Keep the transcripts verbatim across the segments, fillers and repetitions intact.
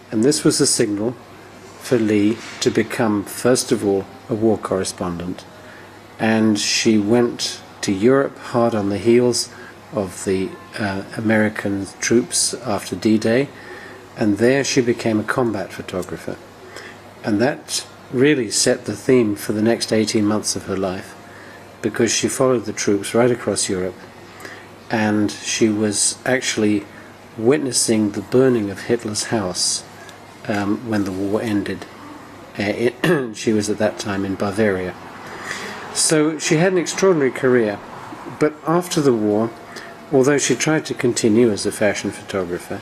And this was a signal for Lee to become, first of all, a war correspondent. And she went to Europe hard on the heels of the uh, American troops after D-Day, and there she became a combat photographer. And that really set the theme for the next eighteen months of her life, because she followed the troops right across Europe, and she was actually witnessing the burning of Hitler's house um, when the war ended. Uh, it, she was at that time in Bavaria. So she had an extraordinary career, but after the war, although she tried to continue as a fashion photographer,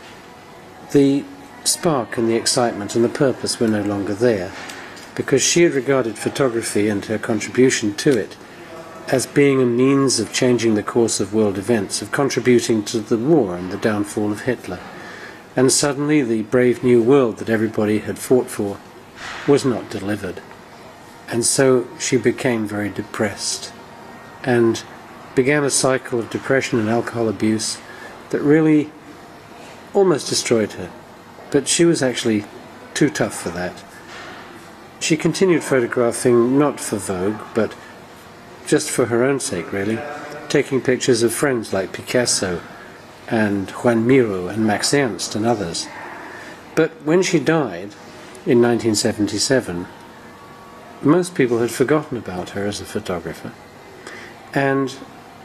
the spark and the excitement and the purpose were no longer there, because she had regarded photography and her contribution to it as being a means of changing the course of world events, of contributing to the war and the downfall of Hitler. And suddenly the brave new world that everybody had fought for was not delivered. And so she became very depressed and began a cycle of depression and alcohol abuse that really almost destroyed her. But she was actually too tough for that. She continued photographing not for Vogue, but just for her own sake, really, taking pictures of friends like Picasso and Juan Miro and Max Ernst and others. But when she died in nineteen seventy-seven, most people had forgotten about her as a photographer. And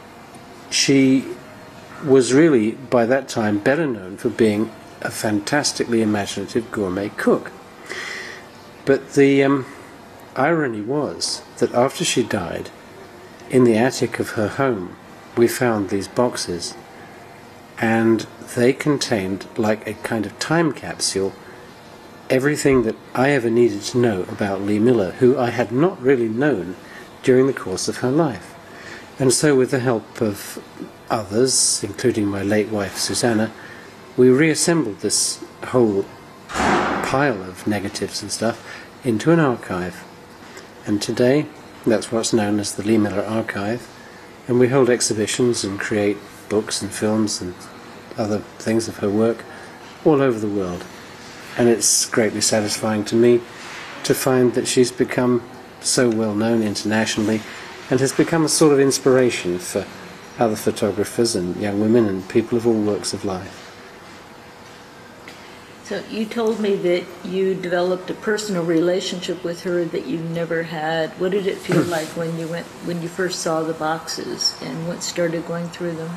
she was really, by that time, better known for being a fantastically imaginative gourmet cook. But the um, irony was that after she died, in the attic of her home, we found these boxes, and they contained, like a kind of time capsule, everything that I ever needed to know about Lee Miller, who I had not really known during the course of her life. And so with the help of others, including my late wife Susanna, we reassembled this whole pile of negatives and stuff into an archive. And today, that's what's known as the Lee Miller Archive, and we hold exhibitions and create books and films and other things of her work all over the world. And it's greatly satisfying to me to find that she's become so well known internationally and has become a sort of inspiration for other photographers and young women and people of all walks of life. So you told me that you developed a personal relationship with her that you never had. What did it feel like when you went when you first saw the boxes and what started going through them?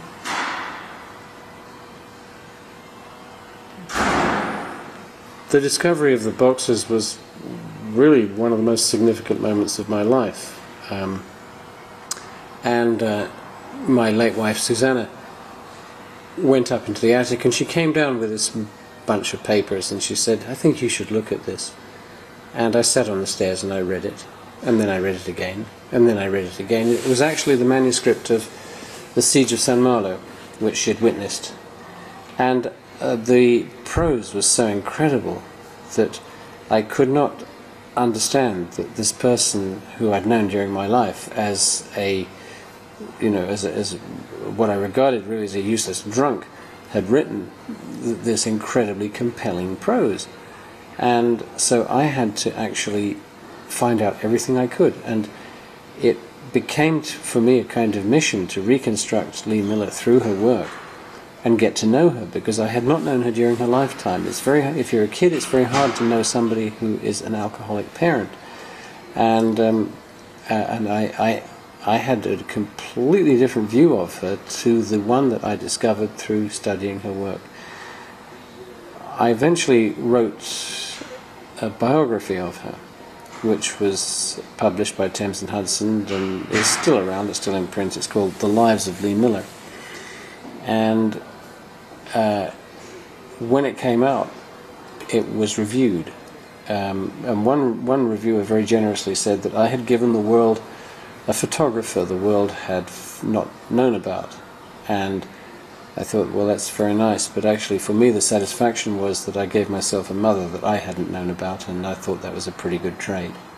The discovery of the boxes was really one of the most significant moments of my life. Um, and uh, my late wife Susanna went up into the attic, and she came down with this bunch of papers, and she said, "I think you should look at this." And I sat on the stairs and I read it, and then I read it again, and then I read it again. It was actually the manuscript of the Siege of San Malo, which she had witnessed. And uh, the prose was so incredible that I could not understand that this person who I'd known during my life as a, you know, as, a, as what I regarded really as a useless drunk, had written th this incredibly compelling prose. And so I had to actually find out everything I could, and it became t for me a kind of mission to reconstruct Lee Miller through her work and get to know her, because I had not known her during her lifetime. It's very, if you're a kid, it's very hard to know somebody who is an alcoholic parent, and um, uh, and I, I I had a completely different view of her to the one that I discovered through studying her work. I eventually wrote a biography of her, which was published by Thames and Hudson and is still around, it's still in print. It's called The Lives of Lee Miller. And uh, when it came out, it was reviewed. Um, and one, one reviewer very generously said that I had given the world a photographer the world had f not known about. And I thought, well, that's very nice, but actually for me the satisfaction was that I gave myself a mother that I hadn't known about, and I thought that was a pretty good trade.